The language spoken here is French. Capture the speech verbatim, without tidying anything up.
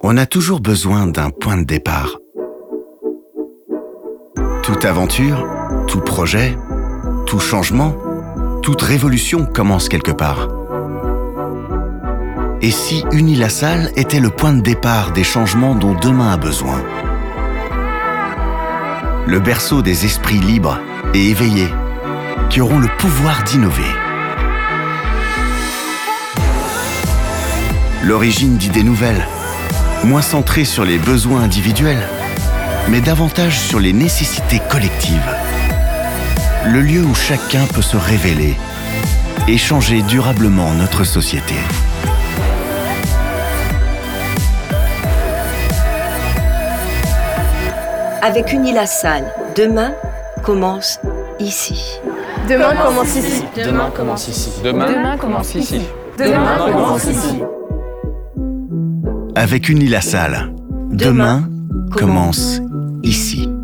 On a toujours besoin d'un point de départ. Toute aventure, tout projet, tout changement, toute révolution commence quelque part. Et si Unilassal était le point de départ des changements dont demain a besoin? Le berceau des esprits libres et éveillés qui auront le pouvoir d'innover. L'origine d'idées nouvelles, moins centrées sur les besoins individuels, mais davantage sur les nécessités collectives. Le lieu où chacun peut se révéler et changer durablement notre société. Avec Unilassal, demain commence ici. Demain commence ici. Demain commence ici. Demain, Demain commence ici. Demain commence ici. Avec Unilassal, demain commence ici.